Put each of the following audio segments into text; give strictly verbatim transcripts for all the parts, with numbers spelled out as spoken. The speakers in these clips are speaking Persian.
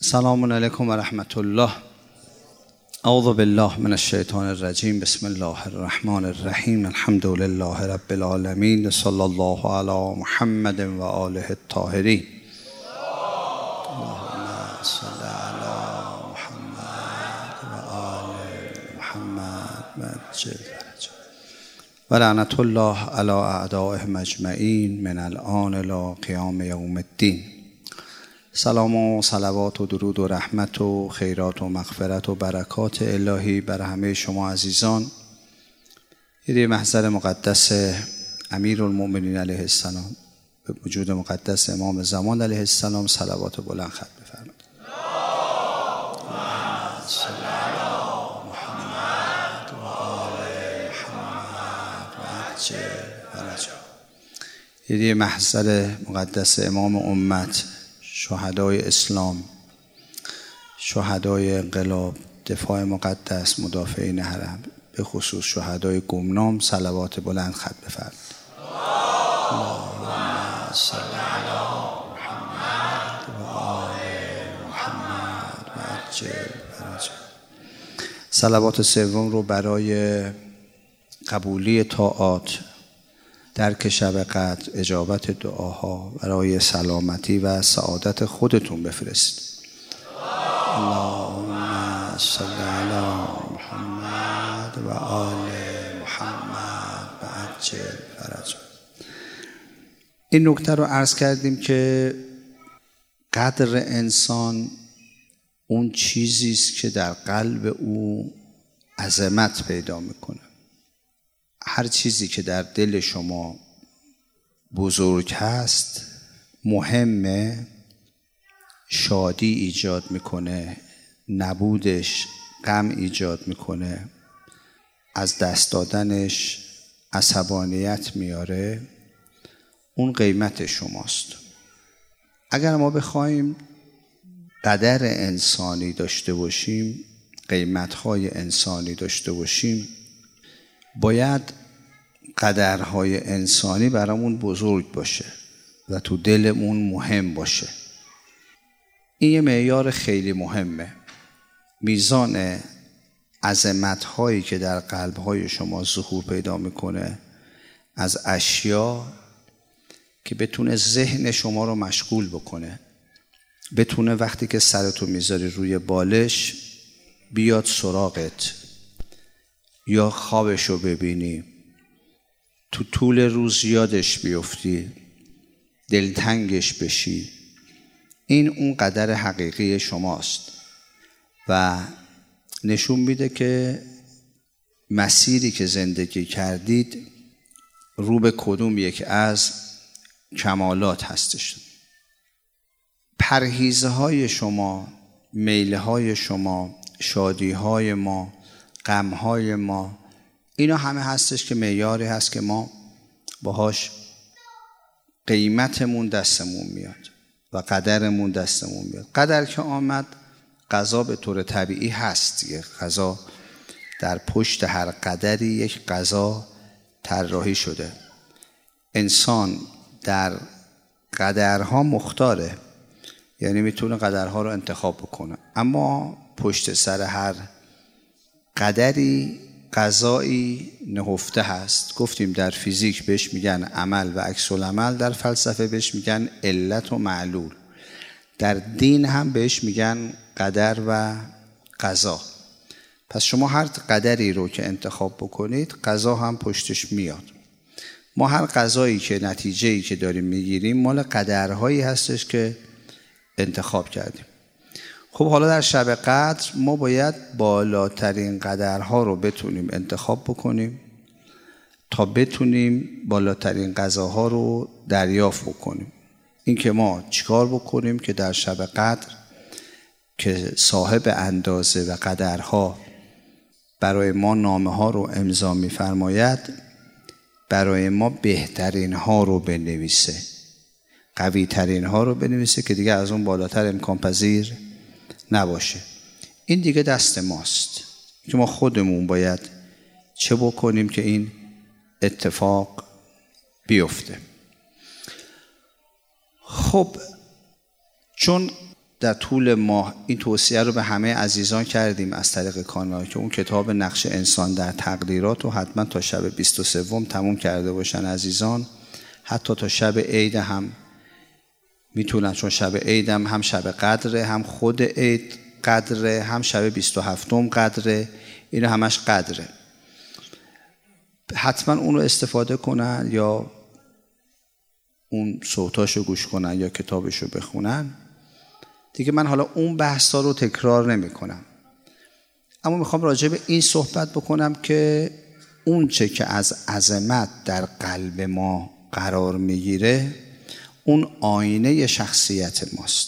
سلام علیکم و رحمت الله. اعوذ بالله من الشیطان الرجیم. بسم الله الرحمن الرحیم. الحمد لله رب العالمین. صلی الله علی محمد و آله الطاهرین. اللهم صل علی محمد و آل محمد مجل و لعنت الله علی اعدائهم اجمعین من الآن الی قیام یوم الدین. سلام و صلوات و درود و رحمت و خیرات و مغفرت و برکات الهی بر همه شما عزیزان. یه محضر مقدس امیرالمؤمنین علیه السلام، به وجود مقدس امام زمان علیه السلام صلوات بلند ختم بفرمایید. اللهم صل علی محمد و آل محمد و عجل فرجهم. یه محضر مقدس امام امت، شهدای اسلام، شهدای انقلاب، دفاع مقدس، مدافعین حرم، به خصوص شهدای گمنام صلوات بلند ختم بفرمایید. اللهم صل علی محمد و آل محمد و عجل فرجهم. صلوات سوم رو برای قبولی طاعات، درک شب قدر، اجابت دعاها، برای سلامتی و سعادت خودتون بفرستید. اللهم صل علی محمد و آل محمد و عجل فرجهم. این نکته رو عرض کردیم که قدر انسان اون چیزی است که در قلب او عظمت پیدا میکنه. هر چیزی که در دل شما بزرگ هست، مهمه، شادی ایجاد میکنه، نبودش غم ایجاد میکنه، از دست دادنش عصبانیت میاره، اون قیمت شماست. اگر ما بخوایم قدر انسانی داشته باشیم، قیمتهای انسانی داشته باشیم، باید قدرهای انسانی برامون بزرگ باشه و تو دلمون مهم باشه. این یه معیار خیلی مهمه. میزان عظمت‌هایی که در قلب‌های شما ظهور پیدا میکنه از اشیا که بتونه ذهن شما رو مشغول بکنه، بتونه وقتی که سرتو میذاری روی بالش بیاد سراغت، یا خوابشو ببینی، تو طول روز یادش بیفتی، دلتنگش بشی، این اون قدر حقیقی شماست و نشون میده که مسیری که زندگی کردید رو به کدوم یک از کمالات هستش. پرهیزهای شما، میلهای شما، شادیهای ما، غمهای ما، اینا همه هستش که معیاری هست که ما باهاش قیمتمون دستمون میاد و قدرمون دستمون میاد. قدر که آمد، قضا به طور طبیعی هست دیگه. قضا در پشت هر قدری یک قضا طراحی شده. انسان در قدرها مختاره، یعنی میتونه قدرها رو انتخاب بکنه، اما پشت سر هر قدری قضایی نهفته هست. گفتیم در فیزیک بهش میگن عمل و عکس العمل، در فلسفه بهش میگن علت و معلول، در دین هم بهش میگن قدر و قضا. پس شما هر قدری رو که انتخاب بکنید، قضا هم پشتش میاد. ما هر قضایی که نتیجه‌ای که داریم میگیریم مال قدرهایی هستش که انتخاب کردیم. خب حالا در شب قدر ما باید بالاترین قدرها رو بتونیم انتخاب بکنیم تا بتونیم بالاترین قضاها رو دریافت بکنیم. این که ما چیکار بکنیم که در شب قدر که صاحب اندازه و قدرها برای ما نامه ها رو امضا می‌فرماید، برای ما بهترین ها رو بنویسه، قوی ترین ها رو بنویسه که دیگه از اون بالاتر امکان پذیر نباشه. این دیگه دست ماست که ما خودمون باید چه بکنیم که این اتفاق بیفته. خب چون در طول ماه این توصیه رو به همه عزیزان کردیم از طریق کانال که اون کتاب نقش انسان در تقدیرات رو حتما تا شب بیست و سوم تموم کرده باشن عزیزان. حتی تا شب عید هم میتونن، چون شب عید هم هم شب قدره، هم خود عید قدره، هم شب بیست و هفتم قدره، اینو همش قدره. حتما اون رو استفاده کنن یا اون صوتاشو گوش کنن یا کتابشو بخونن. دیگه من حالا اون بحثا رو تکرار نمی کنم، اما میخوام راجع به این صحبت بکنم که اون چه که از عظمت در قلب ما قرار میگیره اون آینه شخصیت ماست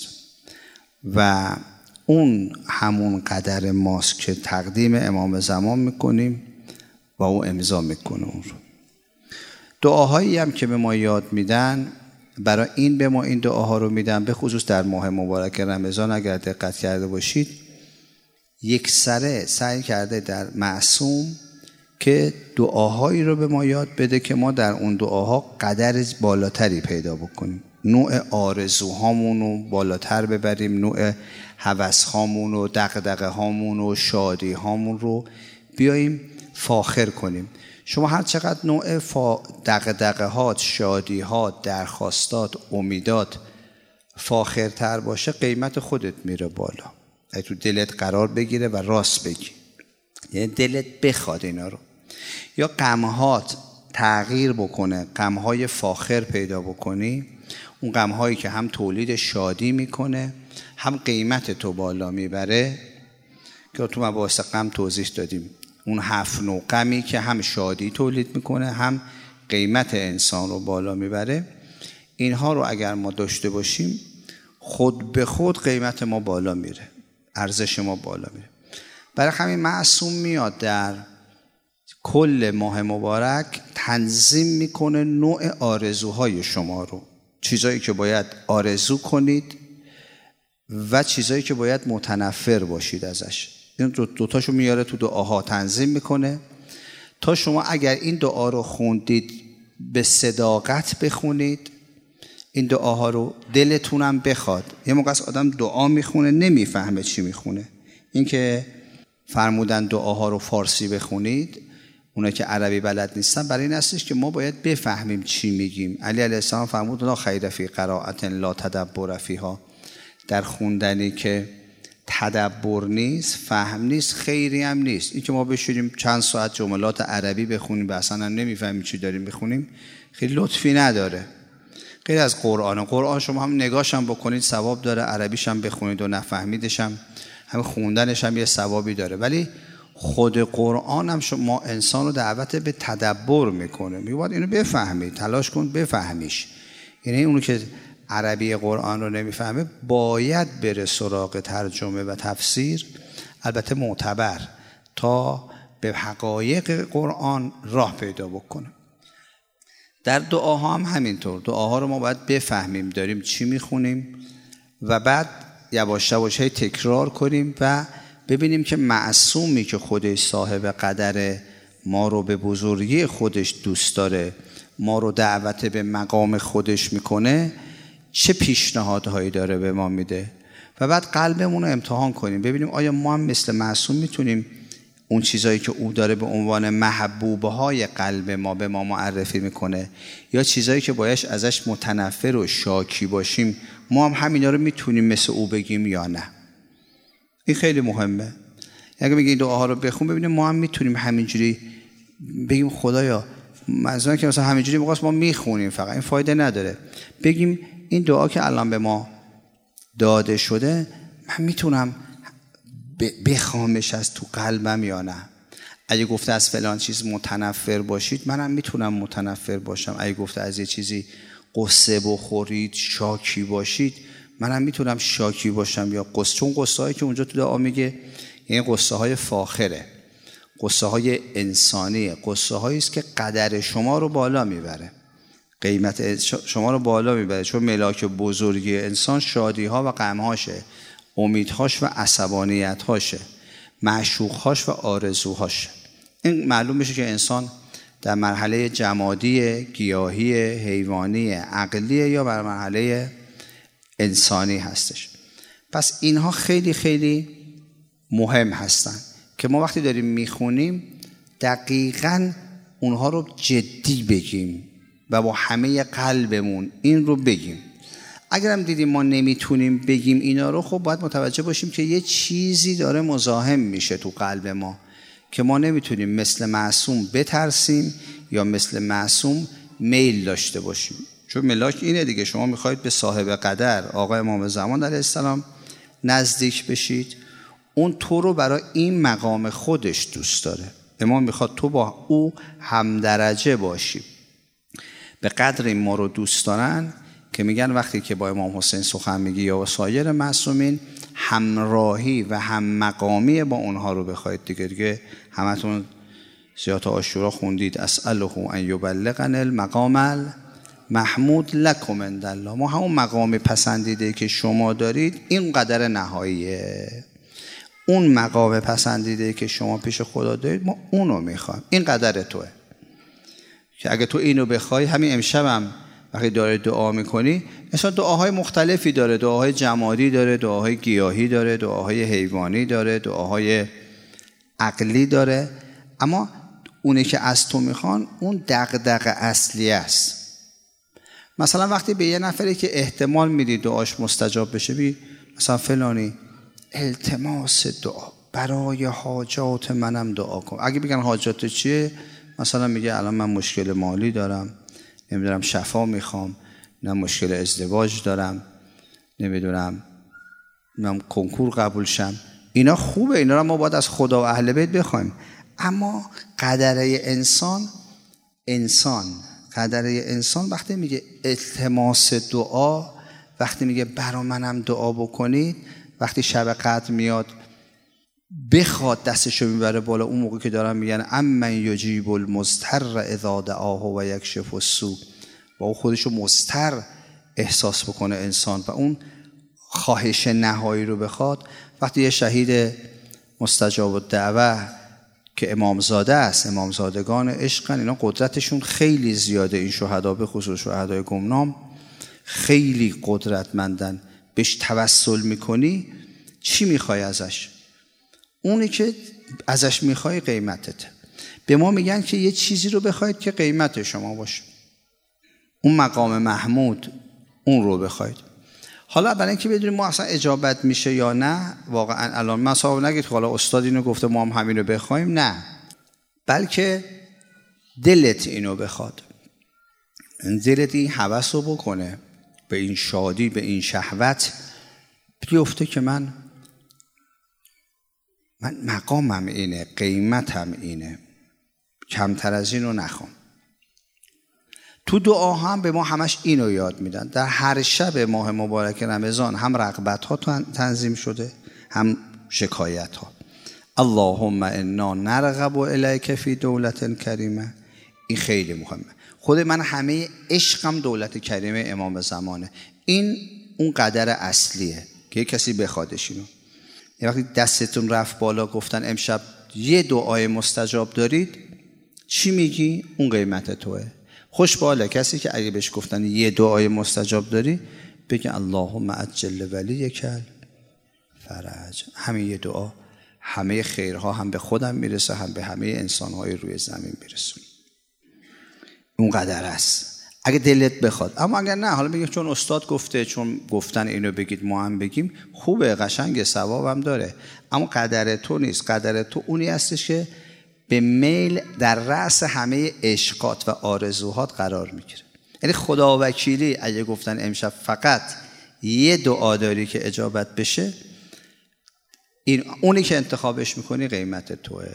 و اون همون قدر ماست که تقدیم امام زمان میکنیم و او امضا میکنه اون رو. دعاهایی هم که به ما یاد میدن، برای این به ما این دعاها رو میدن، به خصوص در ماه مبارک رمضان اگر دقت کرده باشید یک سره سعی کرده در معصوم که دعاهایی رو به ما یاد بده که ما در اون دعاها قدر بالاتری پیدا بکنیم، نوع آرزوهامون رو بالاتر ببریم، نوع هوس‌هامون و دغدغه‌هامون و شادی‌هامون رو بیاییم فاخر کنیم. شما هر چقدر نوع فا... دغدغه‌هات، شادی‌هات، درخواستات، امیدات فاخرتر باشه، قیمت خودت میره بالا. اگه تو دلت قرار بگیره و راست بگی، یعنی دلت بخواد اینا رو، یا غم‌هات تغییر بکنه، غم‌های فاخر پیدا بکنی، اون غم‌هایی که هم تولید شادی میکنه هم قیمت تو بالا میبره، که تو مباحث غم توضیح دادیم. اون هفت نوع غمی که هم شادی تولید میکنه هم قیمت انسان رو بالا میبره، اینها رو اگر ما داشته باشیم خود به خود قیمت ما بالا میره، ارزش ما بالا میره. برای همین معصوم میاد در کل ماه مبارک تنظیم میکنه نوع آرزوهای شما رو، چیزایی که باید آرزو کنید و چیزایی که باید متنفر باشید ازش. این دو دوتاشو میاره تو دعاها تنظیم میکنه تا شما اگر این دعا رو خوندید به صداقت بخونید، این دعاها رو دلتونم بخواد. یه موقع از آدم دعا میخونه نمیفهمه چی میخونه. این که فرمودن دعاها رو فارسی بخونید، اونا که عربی بلد نیستن، برای این هستش که ما باید بفهمیم چی میگیم. علی علیه السلام فرمود لا خیر فی قراءة لا تدبر فیها، در خوندنی که تدبر نیست، فهم نیست، خیری هم نیست. این که ما بشوریم چند ساعت جملات عربی بخونیم و اصلا نمیفهمیم چی داریم بخونیم، خیلی لطفی نداره. غیر از قرآن، قرآن شما هم نگاش هم بکنید ثواب داره، عربیش هم بخونید و نفهمیدش هم هم خوندنش هم یه ثوابی داره، ولی خود قرآن هم شما انسان رو دعوت به تدبر میکنه، میگه باید اینو بفهمید، تلاش کن بفهمیش. یعنی اونو که عربی قرآن رو نمیفهمه باید بره سراغ ترجمه و تفسیر، البته معتبر، تا به حقایق قرآن راه پیدا بکنه. در دعاها هم همینطور، دعاها رو ما باید بفهمیم داریم چی میخونیم و بعد یواش یواش تکرار کنیم و ببینیم که معصومی که خودش صاحب قدر، ما رو به بزرگی خودش دوست داره، ما رو دعوت به مقام خودش میکنه، چه پیشنهادهایی داره به ما میده و بعد قلبمون رو امتحان کنیم ببینیم آیا ما هم مثل معصوم میتونیم اون چیزایی که او داره به عنوان محبوبه های قلب ما به ما معرفی میکنه، یا چیزایی که بایش ازش متنفر و شاکی باشیم ما هم همینا رو میتونیم مثل او بگیم یا نه. این خیلی مهمه. اگه میگه این دعاها رو بخون ببینیم ما هم میتونیم همینجوری بگیم خدایا، منظورم که مثلا همینجوری موقعاست ما میخونیم فقط این فایده نداره، بگیم این دعا که الان به ما داده شده من میتونم بخوامش از تو قلبم یا نه. اگه گفته از فلان چیز متنفر باشید منم میتونم متنفر باشم، اگه گفته از یه چیزی قصه بخورید شاکی باشید منم میتونم شاکی باشم یا قصه، چون قصه هایی که اونجا تو دعا میگه یعنی قصه های فاخره، قصه های انسانیه، قصه هایی است که قدر شما رو بالا میبره، قیمت شما رو بالا میبره، چون ملاک بزرگی انسان شادی ها و غم هاشه، امیدهاش و عصبانیت‌هاشه، معشوق‌هاش و آرزوهاش. این معلوم میشه که انسان در مرحله جمادی، گیاهی، حیوانی، عقلی یا در مرحله انسانی هستش. پس اینها خیلی خیلی مهم هستن که ما وقتی داریم میخونیم دقیقاً اونها رو جدی بگیم و با همه قلبمون این رو بگیم. اگرم دیدیم ما نمیتونیم بگیم اینا رو، خب باید متوجه باشیم که یه چیزی داره مزاحم میشه تو قلب ما که ما نمیتونیم مثل معصوم بترسیم یا مثل معصوم میل داشته باشیم. چون ملاک اینه دیگه، شما میخواید به صاحب قدر آقا امام زمان علیه السلام نزدیک بشید، اون تو رو برای این مقام خودش دوست داره. امام میخواد تو با او همدرجه باشی. به قدر ما رو دوست دارن که میگن وقتی که با امام حسین سخن میگی یا با سایر معصومین همراهی و هم مقامی با اونها رو بخواید دیگه. دیگه همتون زیارت عاشورا خوندید اسأله ان یبلغنا المقام محمود لکم عند الله. ما همون مقام پسندیده که شما دارید این قدر نهاییه. اون مقام پسندیده که شما پیش خدا دارید ما اونو میخوایم، این قدر توه. که اگه تو اینو بخوای، همین امشبم وقتی داره دعا میکنی، مثلا دعاهای مختلفی داره، دعاهای جمادی داره، دعاهای گیاهی داره، دعاهای حیوانی داره، دعاهای عقلی داره، اما اونه که از تو میخوان اون دغدغه اصلی است. مثلا وقتی به یه نفری که احتمال میدی دعاش مستجاب بشه، بی مثلا فلانی التماس دعا برای حاجات منم دعا کن. اگه بگن حاجات چیه، مثلا میگه الان من مشکل مالی دارم، نمیدونم شفا میخوام، نه مشکل ازدواج دارم، نمیدونم من کنکور قبول شم. اینا خوبه، اینا رو ما باید از خدا و اهل بیت بخوایم. اما قدره انسان انسان قدره انسان وقتی میگه التماس دعا، وقتی میگه برا منم دعا بکنید، وقتی شب قدر میاد بخواد دستشو میبره بالا، اون موقع که دارن میگن امن یجیب المضطر اذا دعاه و یکشف السوء، و اون خودشو مضطر احساس بکنه انسان و اون خواهش نهایی رو بخواد. وقتی یه شهید مستجاب الدعوه که امامزاده است، امامزادگان عشقن، اینا قدرتشون خیلی زیاده، این شهدا به خصوص شهدای گمنام خیلی قدرتمندن، بهش توسل میکنی چی میخوای ازش؟ اونی که ازش میخوای قیمتته. به ما میگن که یه چیزی رو بخواید که قیمت شما باشه، اون مقام محمود اون رو بخواید. حالا برای اینکه بدونیم ما اصلا اجابت میشه یا نه، واقعا الان مثلا نگید که حالا استاد اینو گفته ما هم همین رو بخوایم، نه، بلکه دلت اینو بخواد، دلت این هوس رو بکنه به این شادی، به این شهوت بیفته که من من مقامم اینه، قیمتم اینه، کمتر از اینو نخوام. تو دعا هم به ما همش اینو یاد میدن. در هر شب ماه مبارک رمضان هم رغبت ها تنظیم شده، هم شکایت ها. اللهم انا نرغب الیک فی دولت کریمه. این خیلی مهمه. خود من همه عشقم دولت کریمه امام زمانه. این اون قدر اصلیه که کسی بخوادش اینو. یه وقتی دستتون رفت بالا گفتن امشب یه دعای مستجاب دارید، چی میگی؟ اون قیمت توه. خوش باله کسی که اگه بهش گفتن یه دعای مستجاب داری بگه اللهم عجل ولیک فرج. همین یه دعا همه خیرها هم به خودم میرسه، هم به همه انسانهای روی زمین میرسه. اون قدر است اگه دلت بخواد. اما اگر نه، حالا بگید چون استاد گفته، چون گفتن اینو بگید ما هم بگیم، خوبه، قشنگه، ثوابم داره، اما قدر تو نیست. قدر تو اونی هستش که به میل در رأس همه عشقات و آرزوهات قرار میگیره. یعنی خدا وکیلی اگه گفتن امشب فقط یه دعا داری که اجابت بشه، این اونی که انتخابش میکنی قیمت توه،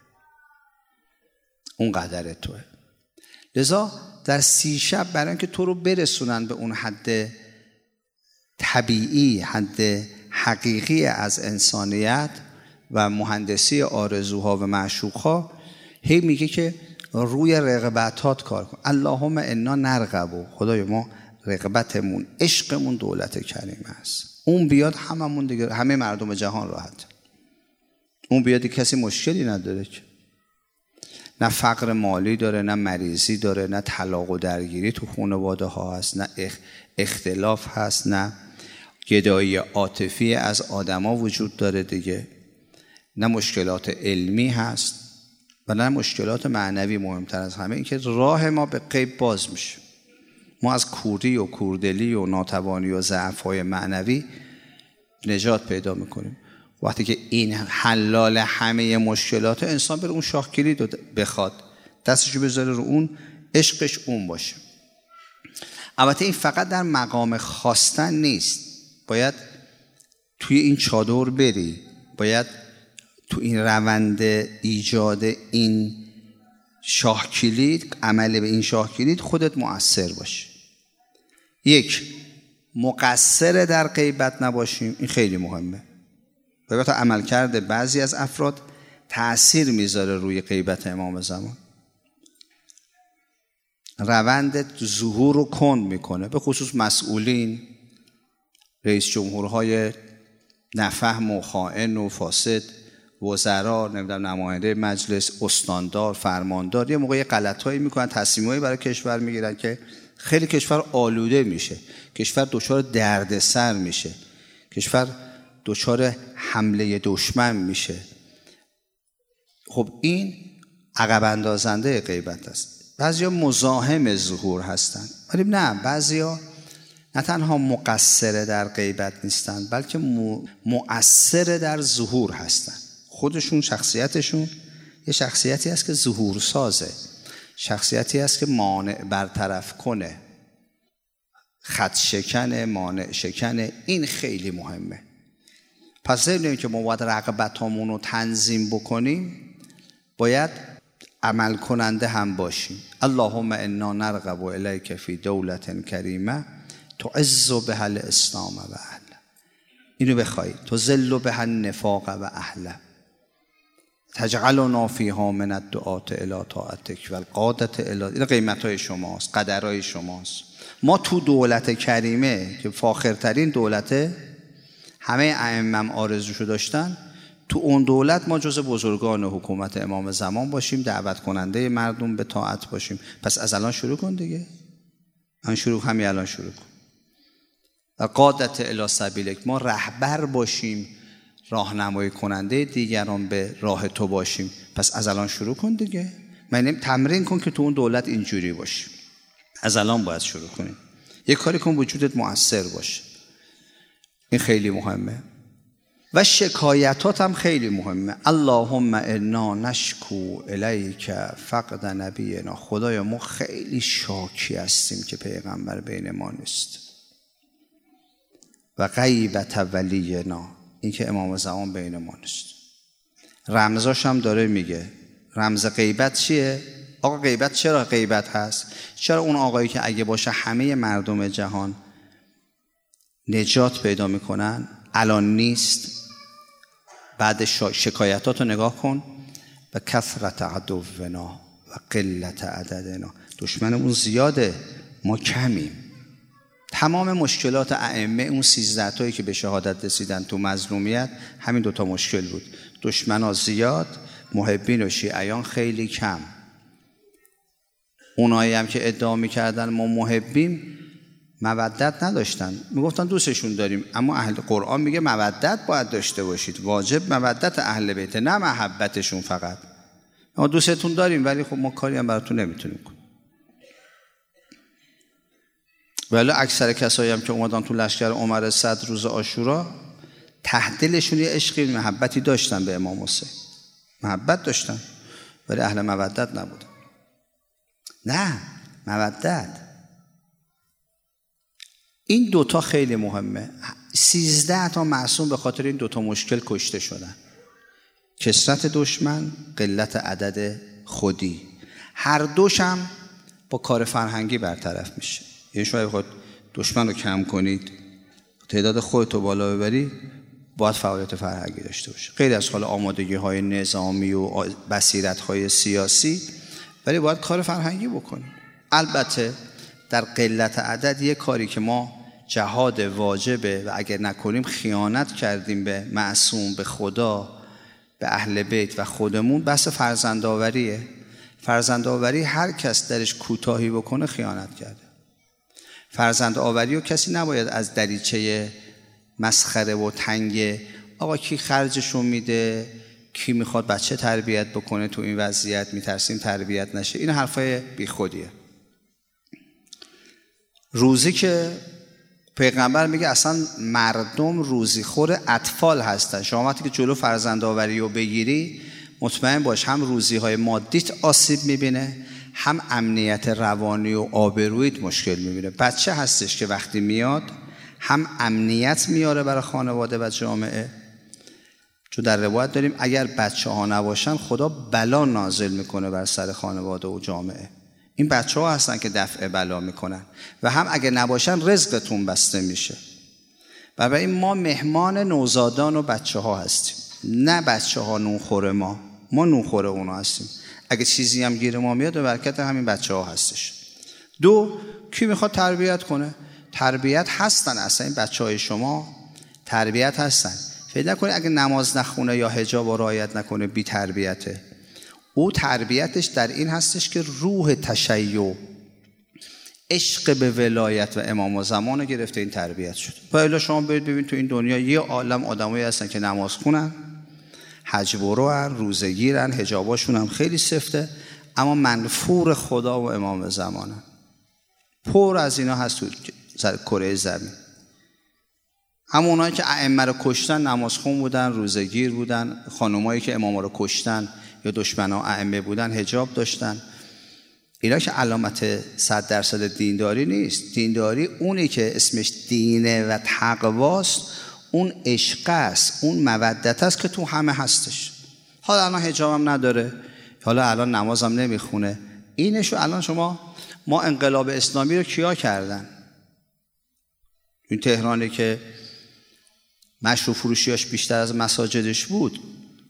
اون قدر توه. لذا در سی شب برای اینکه تو رو برسونن به اون حد طبیعی، حد حقیقی از انسانیت و مهندسی آرزوها و معشوقها، هی میگه که روی رغبتات کار کن. اللهم انا نرغب، خدای ما رغبتمون، عشقمون دولت کریمه است. اون بیاد هممون دیگه، همه مردم جهان راحت. اون بیاد کسی مشکلی نداره که، نه فقر مالی داره، نه مریضی داره، نه طلاق و درگیری تو خانواده ها هست، نه اختلاف هست، نه گدایی عاطفی از آدما وجود داره دیگه، نه مشکلات علمی هست و نه مشکلات معنوی. مهمتر از همه این که راه ما به غیب باز میشه. ما از کوری و کوردلی و ناتوانی و ضعف‌های معنوی نجات پیدا میکنیم. وقتی که این حلال همه مشکلات، انسان بره اون شاخ کلید رو بخواد، دستشو بذاره رو اون، عشقش اون باشه. البته این فقط در مقام خواستن نیست، باید توی این چادر بری، باید تو این روند ایجاد این شاه کلید، عمل به این شاه کلید خودت مؤثر باشه. یک، مقصر در غیبت نباشیم، این خیلی مهمه. بگه عمل کرده بعضی از افراد تأثیر میذاره روی غیبت امام زمان، روند ظهور رو کند میکنه، به خصوص مسئولین، رئیس جمهورهای نفهم و خائن و فاسد، وزرا، نمیدونم نماینده مجلس، استاندار، فرماندار، یه موقع غلطایی میکنن، تصمیمایی برای کشور میگیرن که خیلی کشور آلوده میشه، کشور دچار دردسر میشه، کشور دچار حمله دشمن میشه. خب این عقب اندازنده غیبت است. بعضیا مزاحم ظهور هستن، ولی نه، بعضیا نه تنها مقصر در غیبت نیستن، بلکه مؤثر در ظهور هستن. خودشون، شخصیتشون یه شخصیتی است که ظهور سازه، شخصیتی است که مانع برطرف کنه، خط شکنه، مانع شکنه. این خیلی مهمه. پس ضمن که ما باید رغبتامون رو تنظیم بکنیم، باید عمل کننده هم باشیم. اللهم انا نرغب الیک فی دولة کریمه تعز بها الاسلام و اهله. اینو بخوای، تذل بها النفاق و اهله، تجعلنا فیها من الدعاة الی طاعتک و القادة الی. این قیمتای شماست، قدرهای شماست. ما تو دولت کریمه که فاخرترین دولته، همه ائمه آرزوشو داشتن، تو اون دولت ما جز بزرگان حکومت امام زمان باشیم، دعوت کننده مردم به طاعت باشیم. پس از الان شروع کن دیگه، من شروع همین الان شروع کن. و قادت الی سبیلک، ما رهبر باشیم، راهنمایی کننده دیگران به راه تو باشیم. پس از الان شروع کن دیگه، من تمرین کن که تو اون دولت اینجوری باشی. از الان باید شروع کنیم. یک کاری کن وجودت مؤثر باشه، این خیلی مهمه. و شکایتات هم خیلی مهمه. اللهم انا نشکو الیک فقد نبینا. خدایا ما خیلی شاکی هستیم که پیغمبر بین ما نیست، و غیبت ولینا، این که امام زمان بین ما نیست. رمزاش هم داره میگه. رمز غیبت چیه؟ آقا غیبت چرا غیبت هست؟ چرا اون آقایی که اگه باشه همه مردم جهان نجات پیدا میکنن الان نیست؟ بعد شکایتاتو نگاه کن. و کثرت عدونا و قلت عددنا، دشمنمون زیاده، ما کمیم. تمام مشکلات ائمه، اون سیزده تایی که به شهادت رسیدن تو مظلومیت، همین دوتا مشکل بود. دشمنا زیاد، محبین و شیعیان خیلی کم. اونایی هم که ادعا میکردن ما محبیم، مودت نداشتن. میگفتن دوستشون داریم، اما اهل قرآن میگه مودت باید داشته باشید، واجب مودت اهل بیت، نه محبتشون فقط. ما دوستتون داریم ولی خب ما کاری هم براتون نمیتونیم کنیم. ولی اکثر کسایی هم که اومدن تو لشکر عمر صد روز عاشورا، ته دلشون یه عشقی، محبتی داشتن به امام حسین، محبت داشتن، ولی اهل مودت نبودن. نه، مودت. این دوتا خیلی مهمه. سیزده تا معصوم به خاطر این دوتا مشکل کشته شدن: کثرت دشمن، قلت عدد خودی. هر دوشم با کار فرهنگی برطرف میشه. یعنی شما بخواد دشمن رو کم کنید، تعداد خودتو بالا ببری، باید فعالیت فرهنگی داشته باشه. غیر از حال آمادگی های نظامی و بصیرت های سیاسی، ولی باید کار فرهنگی بکنیم. البته در قلت عدد یک کاری که ما جهاد واجبه و اگر نکنیم خیانت کردیم به معصوم، به خدا، به اهل بیت و خودمون، بحث فرزندآوریه. فرزندآوری هر کس درش کوتاهی بکنه خیانت کرده. فرزندآوری رو کسی نباید از دریچه مسخره و تنگه. آقا کی خرجشون میده؟ کی میخواد بچه تربیت بکنه تو این وضعیت؟ میترسیم تربیت نشه. این حرفای بی خودیه. روزی که پیغمبر میگه اصلا مردم روزی خور اطفال هستن. شما وقتی که جلو فرزند آوری رو بگیری مطمئن باش هم روزی های مادیت آسیب میبینه، هم امنیت روانی و آبرویت مشکل میبینه. بچه هستش که وقتی میاد هم امنیت میاره برای خانواده و جامعه، چون در روایت داریم اگر بچه ها نباشن خدا بلا نازل میکنه بر سر خانواده و جامعه. این بچه ها هستن که دفع بلا میکنن و هم اگر نباشن رزقتون بسته میشه. و برای ما مهمان نوزادان و بچه ها هستیم، نه بچه ها نونخور ما، ما نونخور اونا هستیم. اگه چیزی هم گیر ما میاد و برکت همین بچه ها هستش. دو، کی میخواد تربیت کنه؟ تربیت هستن، اصلا این بچه های شما تربیت هستن. فکر نکنید اگه نماز نخونه یا حجاب و رعایت نکنه بی تربیته. او تربیتش در این هستش که روح تشیع، عشق به ولایت و امام و زمان گرفته این تربیت شد. بالا شما برید ببین تو این دنیا یه عالم آدمایی هستن که نماز خونن، حج بروان، روزه گیرن، حجاباشون هم خیلی سفته، اما منفور خدا و امام زمانن. پر از اینا هست تو کره زمین. همون اونایی که ائمه رو کشتن نمازخون بودن، روزه گیر بودن. خانمایی که اماما رو کشتن یا دشمنا ائمه بودن حجاب داشتن. اینا که علامت صد درصد دینداری نیست. دینداری اونی که اسمش دینه و تقواست، اون عشق است، اون مودت است که تو همه هستش. حالا الان حجابم نداره، حالا الان نمازم نمیخونه. اینشو الان شما، ما انقلاب اسلامی رو کیا کردن؟ این تهرانی که مشروب فروشیاش بیشتر از مساجدش بود،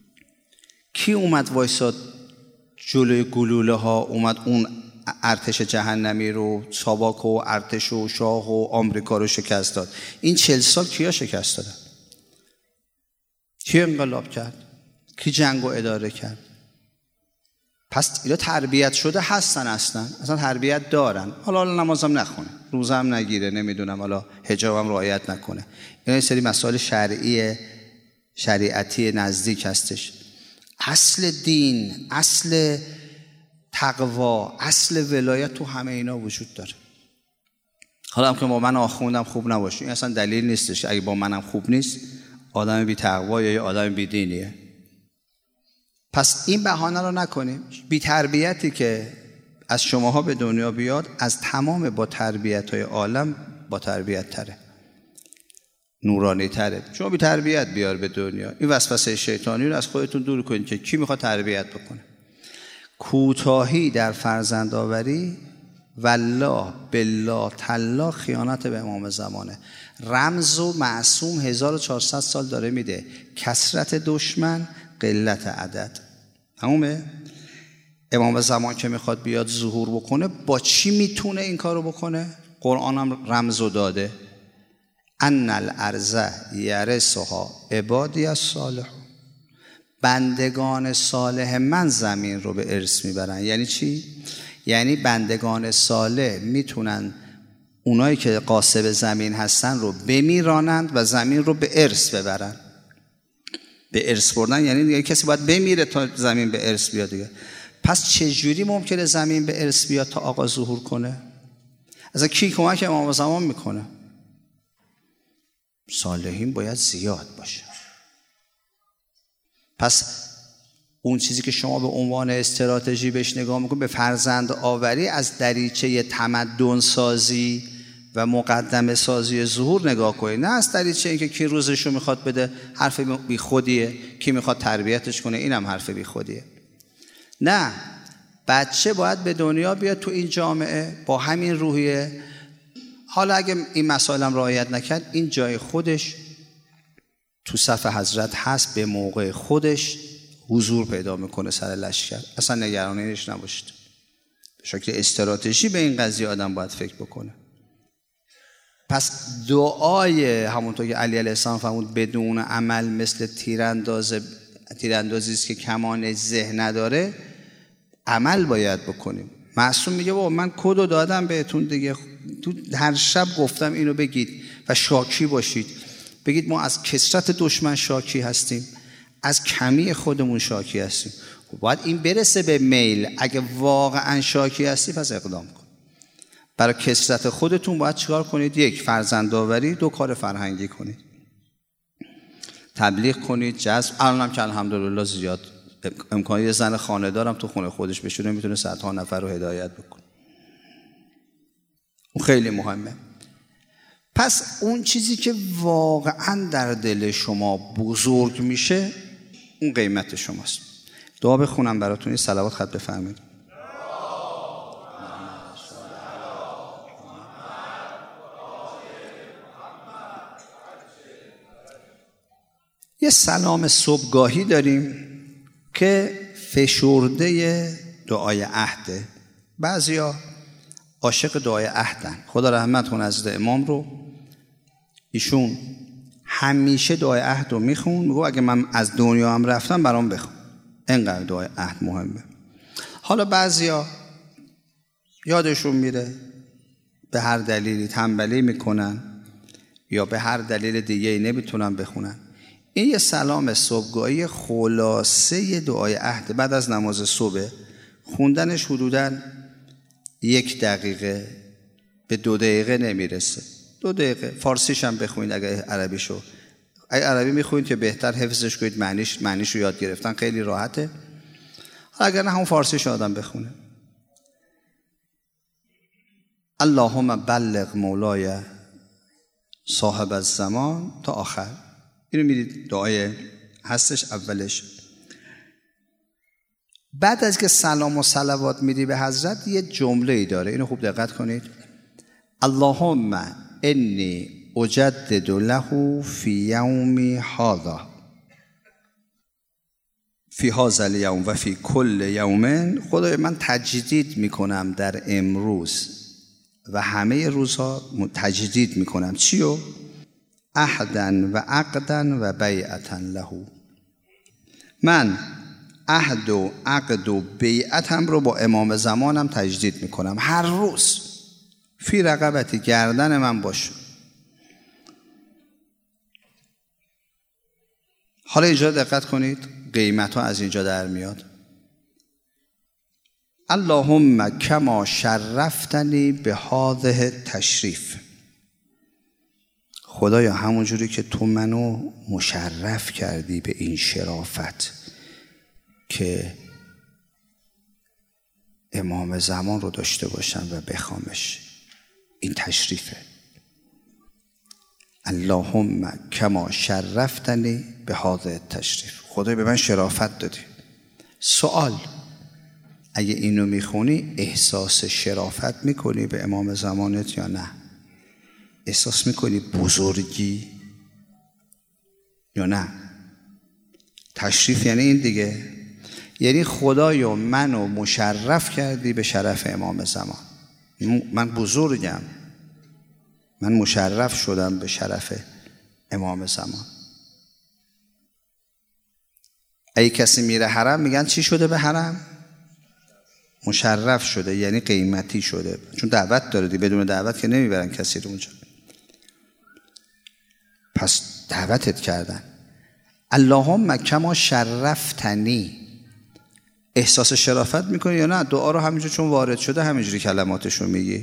کی اومد وایساد جلوی گلوله ها، اومد اون ارتش جهنمی رو، ساواک و ارتش و شاه و آمریکا رو شکست داد؟ این چهل سال کیا شکست دادن؟ کی انقلاب کرد؟ کی جنگ و اداره کرد؟ پس اینا تربیت شده هستن، اصلا اصلا تربیت دارن. حالا حالا نمازم نخونه، روزم نگیره، نمیدونم حالا حجابم رعایت نکنه. اینا یه سری مسائل شرعی شریعتی نزدیک هستش. اصل دین، اصل تقوا، اصل ولایت تو همه اینا وجود داره. حالا هم که با من آخوندم خوب نباشه، این اصلا دلیل نیستش. اگه با منم خوب نیست، آدم بی تقوا یا آدم بی دینیه. پس این بهانه رو نکنیم. بی تربیتی که از شماها به دنیا بیاد، از تمام با تربیت های عالم با تربیت تره، نورانی تره. شما بی تربیت بیار به دنیا. این وسوسه شیطانی رو از خودتون دور کنید که کی میخواد تربیت بکنه. کوتاهی در فرزندآوری والله بالله تالله خیانت به امام زمانه. رمز و معصوم هزار و چهارصد سال داره میده، کثرت دشمن، قلت عدد. همونه امام زمان که میخواد بیاد ظهور بکنه، با چی میتونه این کارو بکنه؟ قرآن هم رمزو داده، ان الارض یرثها عبادی الصالحون. بندگان صالح من زمین رو به ارث میبرن. یعنی چی؟ یعنی بندگان صالح میتونن اونایی که غاصب زمین هستن رو بمیرانند و زمین رو به ارث ببرن. به ارث بردن یعنی دیگه کسی باید بمیره تا زمین به ارث بیاد دیگه. پس چجوری ممکنه زمین به ارث بیاد تا آقا ظهور کنه؟ از کی کمک امام زمان میکنه؟ صالحین باید زیاد باشه. پس اون چیزی که شما به عنوان استراتژی بهش نگاه میکنید، به فرزند آوری از دریچه تمدن سازی و مقدمه سازی ظهور نگاه کنید، نه از دریچه اینکه کی روزشو میخواد بده، حرف بی خودیه. کی میخواد تربیتش کنه، اینم حرف بی خودیه. نه، بچه باید به دنیا بیاد تو این جامعه با همین روحیه. حالا اگه این مسائلم رعایت نکرد، این جای خودش تو صف حضرت هست، به موقع خودش حضور پیدا میکنه سر لشکر. اصلا نگرانیش نباشید. به شکل استراتژی به این قضیه آدم باید فکر بکنه. پس دعای همونطور که علی علیه السلام فرمود بدون عمل مثل تیرانداز تیراندازی است که کمان ذهن نداره. عمل باید بکنیم. معصوم میگه بابا من کدو دادم بهتون دیگه، تو هر شب گفتم اینو بگید و شاکی باشید. بگید ما از کثرت دشمن شاکی هستیم، از کمی خودمون شاکی هستیم. باید این برسه به میل. اگه واقعا شاکی هستی پس اقدام کن. برای کثرت خودتون باید چیکار کنید؟ یک، فرزندآوری. دو، کار فرهنگی کنید، تبلیغ کنید، جذب. الانم که الحمدلله زیاد امکانی یه زن خانه دارم تو خونه خودش بشونه میتونه صدها نفر رو هدایت بکنه. اون خیلی مهمه. پس اون چیزی که واقعا در دل شما بزرگ میشه اون قیمت شماست. دعا بخونم براتون، صلوات خط بفرمایید. یه سلام صبحگاهی داریم که فشرده دعای عهده. بعضیا عاشق دعای عهدن. خدا رحمت کنه حضرت امام رو. ایشون همیشه دعای عهد رو میخون، میگو اگه من از دنیا هم رفتم برام بخون. اینقدر دعای عهد مهمه. حالا بعضیا یادشون میره، به هر دلیلی تنبلی میکنن یا به هر دلیل دیگه نمیتونن بخونن. این یه سلام صبحگاهی خلاصه دعای عهد بعد از نماز صبح. خوندنش حدوداً یک دقیقه به دو دقیقه نمیرسه. دو دقیقه. فارسیش هم بخونید اگه عربیشو. اگه عربی میخونید که بهتر حفظش کنید، معنیش معنیشو یاد گرفتن خیلی راحته. اگر نه همون فارسیش آدم بخونه. اللهم بلغ مولای صاحب الزمان تا آخر. اینو میدید دعای هستش اولش. بعد از که سلام و صلوات میدی به حضرت یه جمله ای داره، اینو خوب دقت کنید. اللهم انی اجدد له فی یومی هذا فی هذا الیوم و فی کل یوم. خدای من تجدید میکنم در امروز و همه روزها تجدید میکنم. چیو؟ عهدا و عقدا و بیعتا له. من عهد و عقد و بیعتم رو با امام زمانم تجدید میکنم هر روز. فی رقبتی، گردن من باشه. حالا اینجا دقت کنید، قیمت ها از اینجا در میاد. اللهم کما شرفتنی به هذه تشریف. خدایا همونجوری که تو منو مشرف کردی به این شرافت که امام زمان رو داشته باشم و بخوامش، این تشریفه. اللهم کما شرفتنی به هذا تشریف. خدای به من شرافت دادی. سوال، اگه اینو میخونی احساس شرافت میکنی به امام زمانت یا نه؟ احساس میکنی بزرگی یا نه؟ تشریف یعنی این دیگه، یعنی خدایا منو مشرف کردی به شرف امام زمان. من بزرگم، من مشرف شدم به شرف امام زمان. اگه کسی میره حرم میگن چی شده به حرم؟ مشرف شده، یعنی قیمتی شده، چون دعوت داره دی. بدون دعوت که نمیبرن کسی رو اونجا. پس دعوتت کردن. اللهم کما شرفتنی. احساس شرافت میکنی یا نه؟ دعا رو همینجور چون وارد شده همینجوری کلماتشو میگی.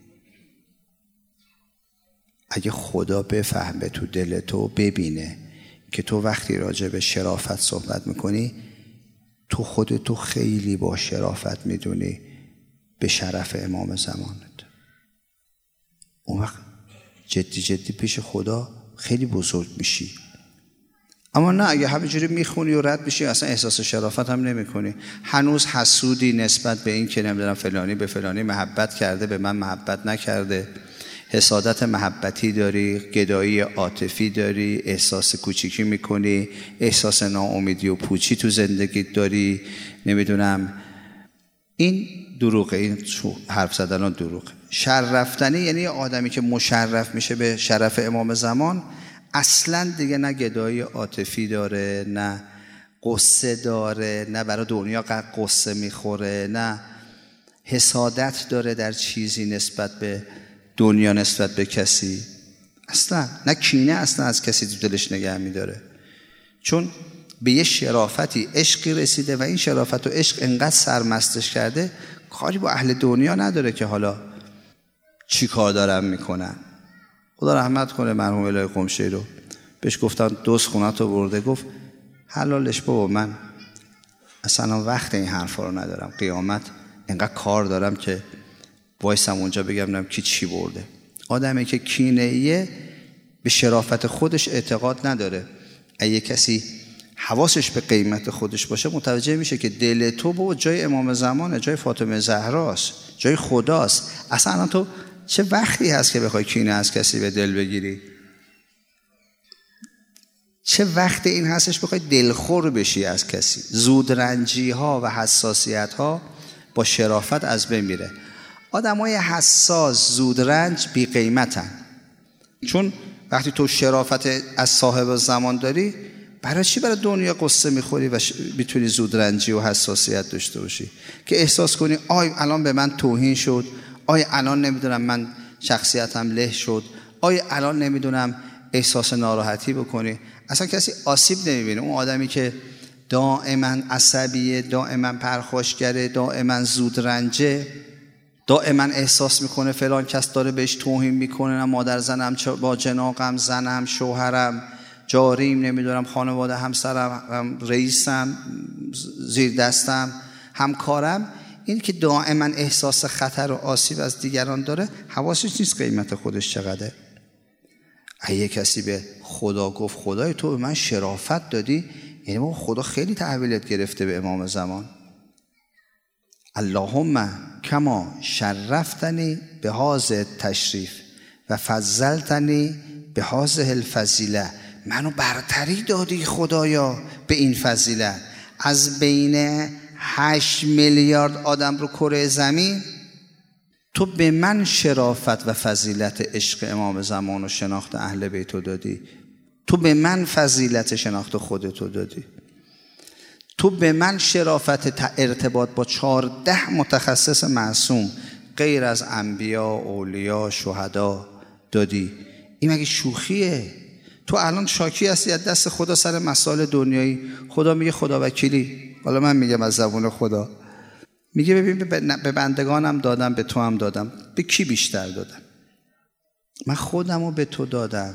اگه خدا بفهمه تو دل تو، ببینه که تو وقتی راجع به شرافت صحبت میکنی تو خودتو خیلی با شرافت میدونی به شرف امام زمانت، اون وقت جدی جدی پیش خدا خیلی بزرگ میشی. اما نه، اگه همینجوری میخونی و رد میشی اصلا احساس شرافت هم نمی کنی. هنوز حسودی نسبت به این که نمیدونم فلانی به فلانی محبت کرده به من محبت نکرده. حسادت محبتی داری، گدایی عاطفی داری، احساس کوچیکی میکنی، احساس ناامیدی و پوچی تو زندگیت داری. نمیدونم، این دروغه. این حرف زدن دروغه. شرفتنی یعنی آدمی که مشرف میشه به شرف امام زمان اصلا دیگه نه گدایی عاطفی داره، نه قصه داره، نه برای دنیا قصه میخوره، نه حسادت داره در چیزی نسبت به دنیا، نسبت به کسی. اصلا نه کینه اصلا از کسی تو دلش نگه میداره، چون به یه شرافتی عشقی رسیده و این شرافت و عشق انقدر سرمستش کرده کاری با اهل دنیا نداره که حالا چی کار دارن میکنن. خدا رحمت کنه مرحوم الهی قمشی رو، بهش گفتن دوست خونتو برده، گفت حلالش بابا، من اصلا وقت این حرفا رو ندارم، قیامت انقدر کار دارم که وایسم اونجا بگم کی چی برده. آدمی که کینه‌ایه به شرافت خودش اعتقاد نداره. اگه کسی حواسش به قیمت خودش باشه متوجه میشه که دل تو با جای امام زمانه، جای فاطمه زهراست، جای خداست. اصلا تو چه وقتی هست که بخوای کینه از کسی به دل بگیری؟ چه وقت این هستش بخوای دلخور بشی از کسی؟ زودرنجی ها و حساسیت ها با شرافت از بین میره. آدمای حساس زودرنج بی قیمتن، چون وقتی تو شرافت از صاحب زمان داری، برای چی برای دنیا قصه میخوری و میتونی زودرنجی و حساسیت داشته باشی که احساس کنی آی الان به من توهین شد، آی الان نمیدونم من شخصیتم له شد، آی الان نمیدونم احساس ناراحتی بکنی. اصلا کسی آسیب نمیبینه. اون آدمی که دائما عصبیه، دائما پرخاشگره، دائما زودرنجه، دائما احساس میکنه فلان کس داره بهش توهین میکنه، مادر زنم، با جناقم، زنم، شوهرم، جاریم، نمیدونم خانواده، همسرم، رئیسم، زیر دستم، همکارم، این که دائما احساس خطر و آسیب از دیگران داره، حواسش نیست قیمت خودش چقدره. اگه کسی به خدا گفت خدای تو به من شرافت دادی، یعنی با خدا خیلی تحویلت گرفته به امام زمان. اللهم کما شرفتنی به هذا تشریف و فضلتنی به هذه الفضیله، منو برتری دادی خدایا به این فضیلت. از بین هشت میلیارد آدم رو کره زمین تو به من شرافت و فضیلت عشق امام زمان و شناخت اهل بیتو دادی. تو به من فضیلت شناخت خودتو دادی. تو به من شرافت ارتباط با چهارده متخصص معصوم غیر از انبیا، اولیا، شهدا دادی. این مگه شوخیه؟ تو الان شاکی هستی از دست خدا سر مسائل دنیایی. خدا میگه خدا وکیلی، حالا من میگم از زبون خدا، میگه ببین به بندگانم دادم، به تو هم دادم. به کی بیشتر دادم؟ من خودمو به تو دادم،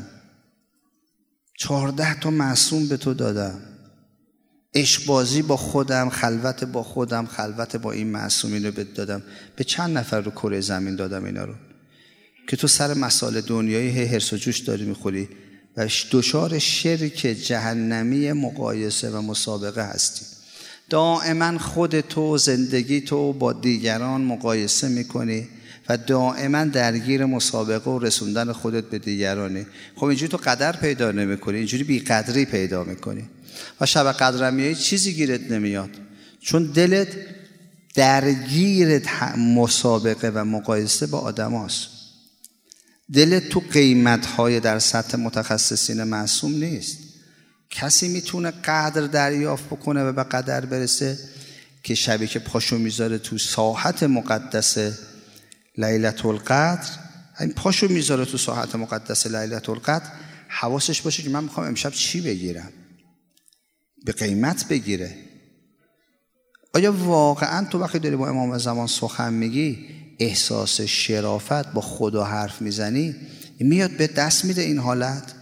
چهارده تا معصوم به تو دادم، عشق بازی با خودم، خلوت با خودم، خلوت با این معصومین رو بهت دادم. به چند نفر رو کره زمین دادم اینا رو که تو سر مسائل دنیایی هی هرس و جوش داری میخوری و دچار شرک جهنمی مقایسه و مسابقه هستی. دائما خود تو، زندگی تو با دیگران مقایسه میکنی و دائما درگیر مسابقه و رسوندن خودت به دیگرانی. خب اینجوری تو قدر پیدا نمیکنی، اینجوری بی قدری پیدا میکنی و شب قدرمیایی چیزی گیرت نمیاد، چون دلت درگیر مسابقه و مقایسه با آدم هاست. دلت تو قیمت‌های در سطح متخصصین معصوم نیست. کسی میتونه قدر دریافت بکنه و به قدر برسه که شبی که پاشو میذاره تو ساحت مقدس لیلة القدر، این پاشو میذاره تو ساحت مقدس لیلة القدر، حواسش باشه که من میخوام امشب چی بگیرم، به قیمت بگیره. آیا واقعا تو وقتی داری با امام زمان سخن میگی، احساس شرافت با خدا حرف میزنی، میاد به دست میده این حالت؟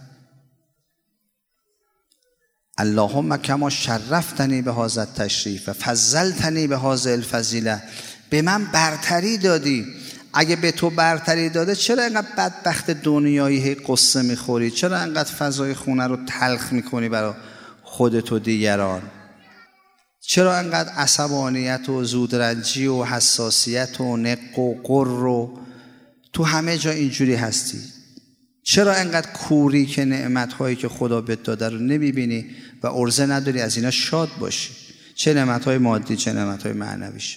اللهم کما شرفتنی به هذا التشریف و فضلتنی به هذه الفضیله، به من برتری دادی. اگه به تو برتری داده چرا اینقدر بدبخت دنیایی هی قصه میخوری؟ چرا اینقدر فضای خونه رو تلخ میکنی برای خودت و دیگران؟ چرا اینقدر عصبانیت و زودرنجی و حساسیت و نق و قر و تو همه جا اینجوری هستی؟ چرا اینقدر کوری که نعمت‌هایی که خدا بهت داده رو نمی‌بینی و عرضه نداری از اینا شاد باشی؟ چه نعمت‌های مادی، چه نعمت‌های معنویش.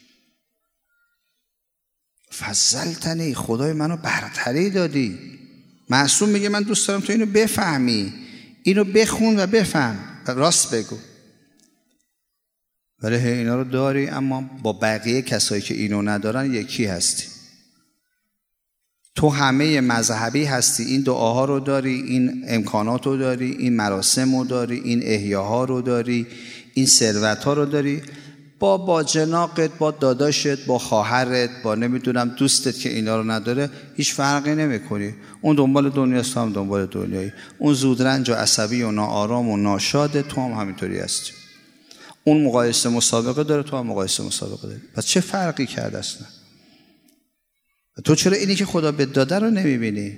فضلتنی، خدای منو برتری دادی. معصوم میگه من دوست دارم تو اینو بفهمی، اینو بخون و بفهم و راست بگو. ولی اینا رو داری اما با بقیه کسایی که اینو ندارن یکی هستی. تو همه مذهبی هستی، این دعاها رو داری، این امکانات رو داری، این مراسم رو داری، این احیاها رو داری، این ثروت ها رو داری، با با جناقت، با داداشت، با خواهرت، با نمیدونم دوستت که اینا رو نداره هیچ فرقی نمیکنی. اون دنبال دنیاست، تو هم دنبال دنیایی. اون زودرنج و عصبی و ناآرام و ناشاده، تو هم همینطوری هستی. اون مقایسه مسابقه داره، تو هم مقایسه مسابقه داری. پس چه فرقی کرده اصلا؟ تو چرا اینی که خدا بهت داده رو نمیبینی؟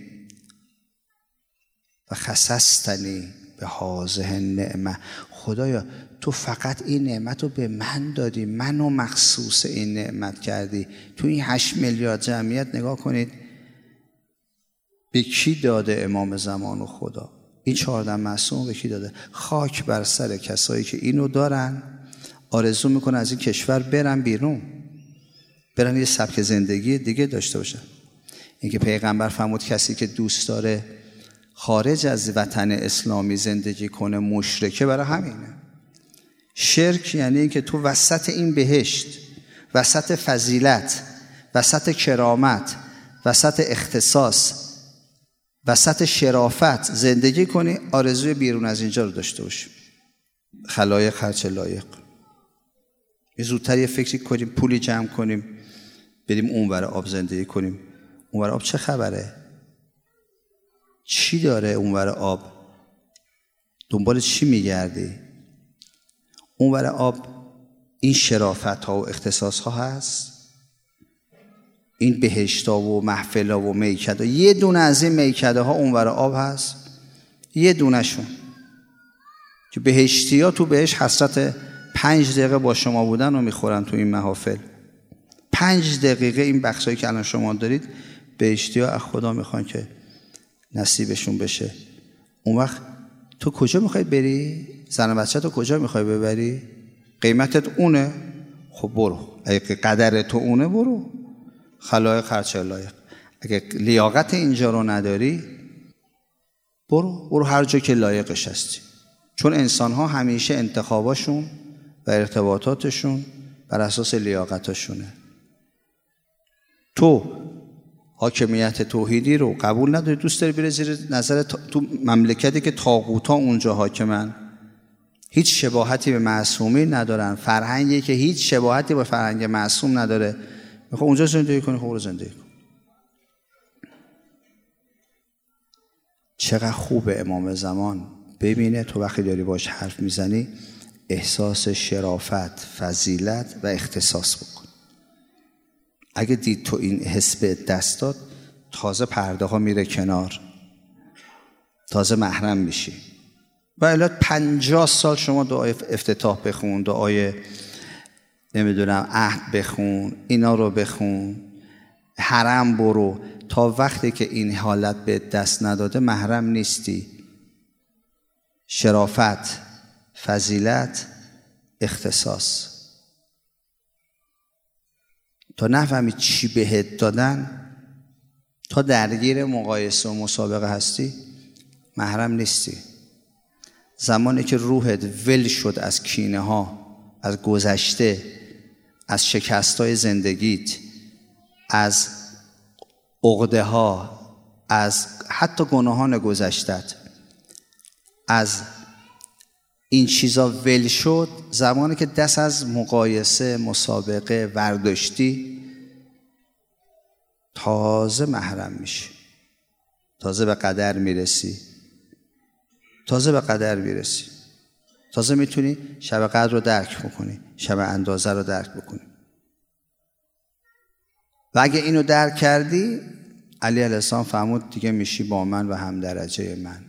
و خصصتنی به هذه النعمه، خدایا تو فقط این نعمت رو به من دادی، منو مخصوص این نعمت کردی. تو این هشت میلیارد جمعیت نگاه کنید به کی داده امام زمان و خدا؟ این چهارده معصوم به کی داده؟ خاک بر سر کسایی که اینو دارن، آرزو میکنن از این کشور برن بیرون، برن یه سبک زندگی دیگه داشته باشن. اینکه پیغمبر فرمود کسی که دوست داره خارج از وطن اسلامی زندگی کنه مشرکه، برای همینه. شرک یعنی اینکه تو وسط این بهشت، وسط فضیلت، وسط کرامت، وسط اختصاص، وسط شرافت زندگی کنی، آرزوی بیرون از اینجا رو داشته باشی. خلایق هرچه لایق. یه زودتر یه فکری کنیم، پولی جمع کنیم، بریم اونور آب زندگی کنیم. اونور آب چه خبره؟ چی داره اونور آب؟ دنبال چی میگردی؟ اونور آب این شرافت ها و اختصاص ها هست، این بهشت ها و محفل ها و میکده. یه دونه از این میکده ها اونور آب هست، یه دونه شون که بهشتی ها تو بهش حسرت پنج دقیقه با شما بودن رو میخورن تو این محافل. پنج دقیقه این بخشایی که الان شما دارید بهشتی ها از خدا میخوان که نصیبشون بشه. اون وقت تو کجا میخوای بری؟ زن و بچه تو کجا میخوای ببری؟ قیمتت اونه؟ خب برو. اگه قدر تو اونه برو. خلایق هرچه لایق. اگه لیاقت اینجا رو نداری برو برو هر جا که لایقش هستی. چون انسان ها همیشه انتخاباشون و ارتباطاتشون بر اساس لیاقتاشونه. تو حاکمیت توحیدی رو قبول نداری، دوست داری بری زیر نظر تو مملکتی که طاغوتا اونجا حاکمن، هیچ شباهتی به معصومین ندارن، فرهنگی که هیچ شباهتی به فرهنگ معصوم نداره، میخوای اونجا زندگی کنی، خب برو زندگی کن. چقدر خوبه امام زمان ببینه تو وقتی داری باش حرف میزنی احساس شرافت، فضیلت و اختصاص بکن. اگه دید تو این حس به دست داد، تازه پرده ها میره کنار، تازه محرم میشی. و الا پنجاه سال شما دعای افتتاح بخون، دعای نمیدونم عهد بخون، اینا رو بخون، حرم برو، تا وقتی که این حالت به دست نداده محرم نیستی. شرافت، فضیلت، اختصاص. تا نفهمی چی بهت دادن، تا درگیر مقایسه و مسابقه هستی محرم نیستی. زمانی که روحت ول شد از کینه ها، از گذشته، از شکست های زندگیت، از عقده ها، از حتی گناهان گذشتت، از این چیزا ول شد، زمانی که دست از مقایسه، مسابقه ورداشتی، تازه محرم میشی، تازه به قدر میرسی، تازه به قدر میرسی، تازه میتونی شب قدر رو درک بکنی، شب اندازه رو درک بکنی. و اگه اینو درک کردی، علی علیه السلام فرمود دیگه میشی با من و هم درجه من.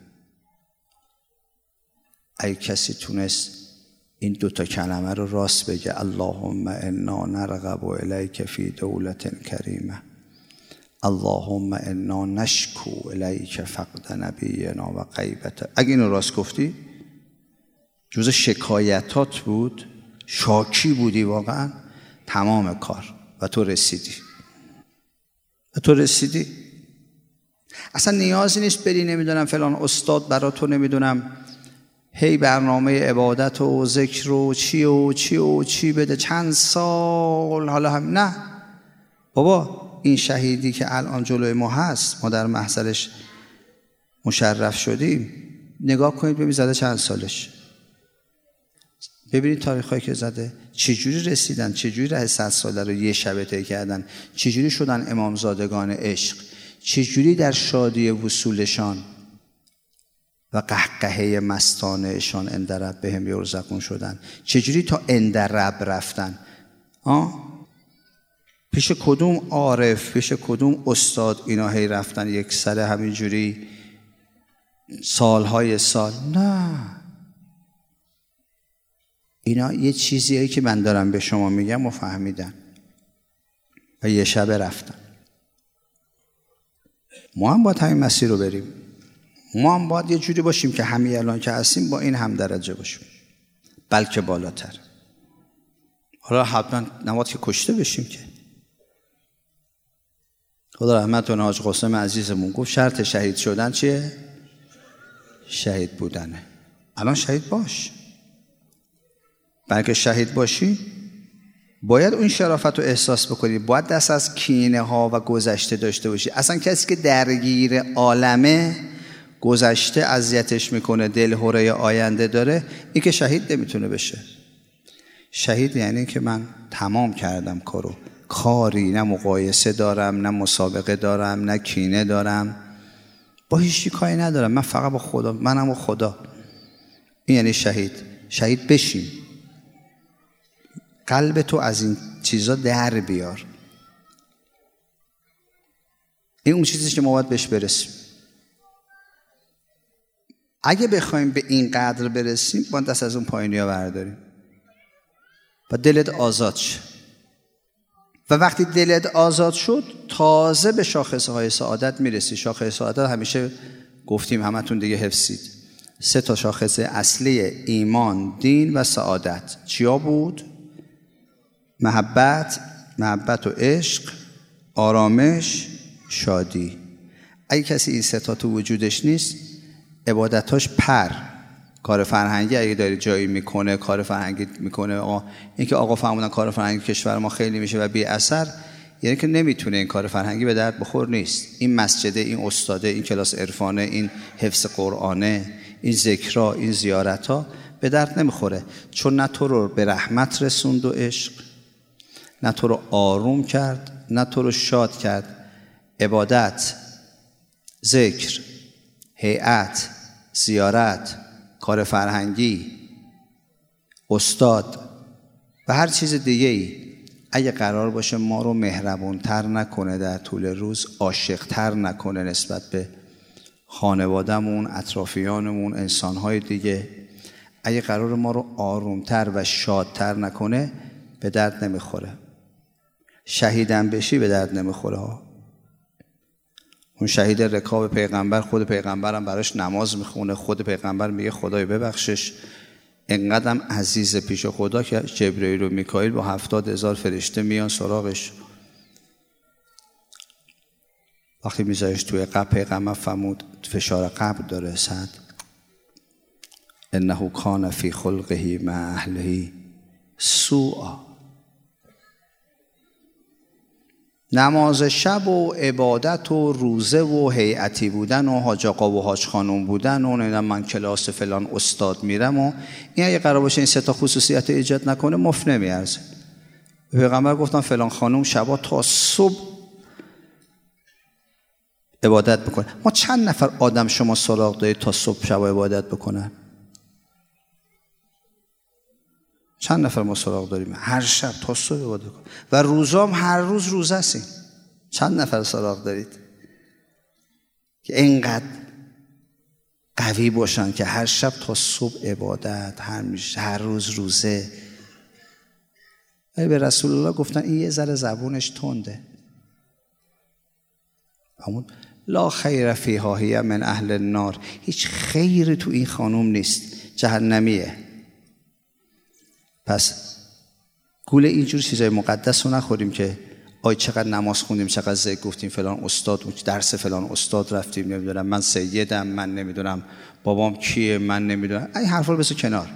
اگه کسی تونست این دوتا کلمه رو راست بگه، اللهم انا نرغب الیک فی دولت کریمه، اللهم انا نشکو الیک فقد نبینا و غیبته، اگه اینو راست گفتی، جز شکایتات بود، شاکی بودی واقعا، تمام کار و تو رسیدی و تو رسیدی. اصلا نیازی نیست بری نمیدونم فلان استاد برا تو نمیدونم هی برنامه عبادت و ذکر و چی و چی و چی بده چند سال، حالا هم نه بابا، این شهیدی که الان جلوی ما هست، ما در محضرش مشرف شدیم، نگاه کنید ببینید زده چند سالش، ببینید تاریخایی که زده، چجوری رسیدن، چجوری ره صد ساله رو یه شبه طی کردن، چجوری شدن امامزادگان عشق، چجوری در شادی وصولشان و قهقهه مستانهشان اندرب بهم یرزقون شدن، چجوری تا اندرب رفتن. آه؟ پیش کدوم عارف، پیش کدوم استاد اینا هی رفتن یک سر همینجوری سالهای سال؟ نه، اینا یه چیزیه که من دارم به شما میگم و فهمیدن و یه شبه رفتن. ما هم باید همین مسیر رو بریم، ما هم باید یه جوری باشیم که همین الان که هستیم با این هم درجه باشیم، بلکه بالاتر. حالا حتما نباید که کشته بشیم که. خدا رحمت کنه حاج قاسم عزیزمون گفت شرط شهید شدن چیه؟ شهید بودنه. الان شهید باش، بلکه شهید باشی باید اون شرافت رو احساس بکنی، باید دست از کینه ها و گذشته داشته باشی. اصلا کسی که درگیر عالمه، گذشته اذیتش میکنه، دلهره آینده داره، این که شهید نمیتونه بشه. شهید یعنی که من تمام کردم کارو، کاری نه مقایسه دارم، نه مسابقه دارم، نه کینه دارم، با هیچی کاری ندارم، من فقط با خدا، منم و خدا. این یعنی شهید. شهید بشین، قلب تو از این چیزا در بیار. این اون چیزیه که ما باید بهش برسیم. اگه بخوایم به این قدر برسیم، باید دست از اون پایینیا برداریم و دلت آزاد شه. و وقتی دلت آزاد شد، تازه به شاخصه های سعادت میرسی. شاخصه سعادت همیشه گفتیم، همتون دیگه حفظید. سه تا شاخصه اصلی: ایمان، دین و سعادت. چیا بود؟ محبت، محبت و عشق، آرامش، شادی. اگه کسی این سه تا تو وجودش نیست، عبادتاش پر. کار فرهنگی اگه داری جایی میکنه، کار فرهنگی میکنه، آقا این که آقا فهموندن کار فرهنگی کشور ما خیلی میشه و بی اثر، یعنی که نمیتونه این کار فرهنگی به درد بخور نیست. این مسجده، این استاده، این کلاس عرفانه، این حفظ قرآنه، این ذکرها، این زیارتها به درد نمیخوره، چون نه تو رو به رحمت رسوند و عشق، نه تو رو آروم کرد، نه تو رو شاد کرد. عبادت، ذکر، هیئت، زیارت، کار فرهنگی، استاد و هر چیز دیگه ای اگه قرار باشه ما رو مهربونتر نکنه در طول روز، عاشقتر نکنه نسبت به خانوادهمون، اطرافیانمون، انسانهای دیگه، اگه قرار ما رو آرومتر و شادتر نکنه، به درد نمیخوره. شهیدم بشی به درد نمیخوره ها. اون شهید رکاب پیغمبر، خود پیغمبرم براش نماز میخونه، خود پیغمبر میگه خدای ببخشش، انقدرم عزیز پیش خدا که جبرئیل و میکائیل با هفتاد هزار فرشته میان سراغش. وقتی میذارش توی قبر، پیغمبر فرمود فشار قبر داره سعد، انه کان فی خلقه مع اهله سوءا. نماز شب و عبادت و روزه و هیئتی بودن و حاج آقا و حاج خانم بودن و نمیدونم من کلاس فلان استاد میرم و این اگه قرار باشه این سه تا خصوصیت ایجاد نکنه، مفت نمیارزه. پیغمبر گفتن فلان خانم شبا تا صبح عبادت بکنه. ما چند نفر آدم شما سراغ دارید تا صبح شبا عبادت بکنن؟ چند نفر ما سراغ داریم هر شب تا صبح عبادت بکنن؟ و روزام هر روز روزه هستیم. چند نفر سراغ دارید که اینقدر قوی باشن که هر شب تا صبح عبادت، هر, هر روز روزه؟ به رسول الله گفتن این یه ذره زبونش تنده. همون لا خیر فیها هی من اهل النار، هیچ خیری تو این خانوم نیست، جهنمیه. پس گول اینجور چیزای مقدس رو نخوریم که آی چقدر نماز خوندیم، چقدر ذکر گفتیم، فلان استاد درس فلان استاد رفتیم، نمیدونم من سیدم، من نمیدونم بابام کیه، من نمیدونم، این حرفا رو بذار کنار.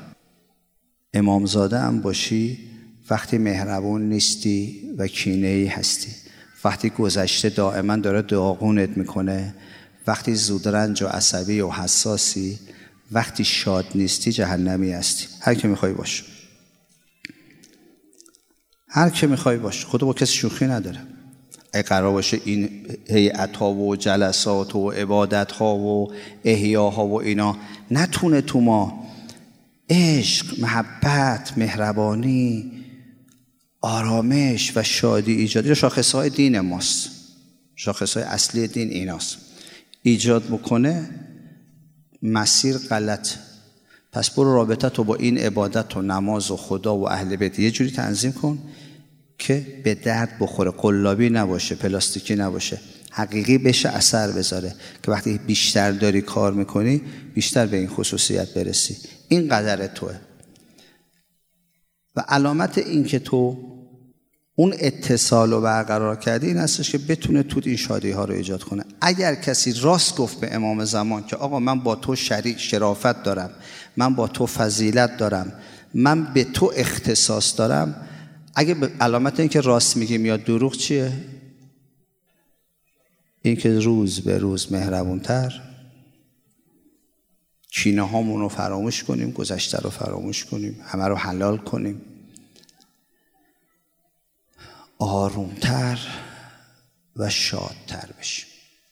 امامزاده هم باشی وقتی مهربون نیستی و کینه‌ای هستی، وقتی گذشته دائما داره داغونت میکنه، وقتی زودرنج و عصبی و حساسی، وقتی شاد نیستی جهنمی هستی. هر که میخوای باش، هر که میخوای باش. خدا با کسی شوخی نداره. اگه قرار باشه این هیئت‌ها و جلسات و عبادت‌ها و احیاها و اینا نتونه تو ما عشق، محبت، مهربانی، آرامش و شادی ایجاد، یا شاخصهای دین ماست، شاخصهای اصلی دین ایناست، ایجاد بکنه، مسیر غلط. پس برو رابطه تو با این عبادت و نماز و خدا و اهل بیت یه جوری تنظیم کن که به درد بخوره، قلابی نباشه، پلاستیکی نباشه، حقیقی بشه، اثر بذاره، که وقتی بیشتر داری کار میکنی بیشتر به این خصوصیت برسی. این قدر توه. و علامت این که تو اون اتصال رو برقرار کردی این هستش که بتونه تو این شادی ها رو ایجاد کنه. اگر کسی راست گفت به امام زمان که آقا من با تو شریک شرافت دارم، من با تو فضیلت دارم، من به تو اختصاص دارم، اگه علامت این که راست میگیم یا دروغ چیه؟ این که روز به روز مهربونتر، کینه هامون رو فراموش کنیم، گذشته رو فراموش کنیم، همه رو حلال کنیم، آرومتر و شادتر بشیم.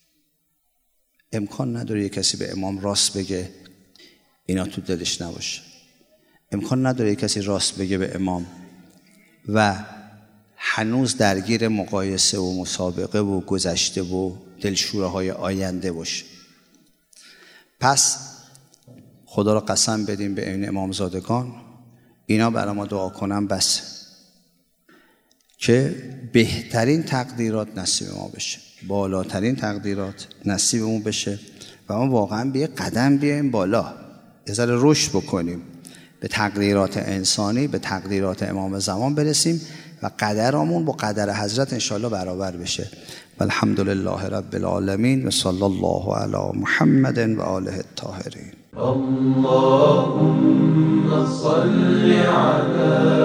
امکان نداره یک کسی به امام راست بگه اینا تو دلش نباشه. امکان نداره یک کسی راست بگه به امام و هنوز درگیر مقایسه و مسابقه و گذشته و دلشوره های آینده باشه. پس خدا را قسم بدیم به این امامزادگان، اینا برای ما دعا کنن بس که بهترین تقدیرات نصیب ما بشه، بالاترین تقدیرات نصیبمون بشه و ما واقعا به قدم بیایم بالا، یه ذره رشد بکنیم، به تقدیرات انسانی، به تقدیرات امام زمان برسیم و قدرمون با قدر حضرت انشاءالله برابر بشه. والحمدلله رب العالمین و صلی الله علی محمد و آله الطاهرین. اللهم صل علی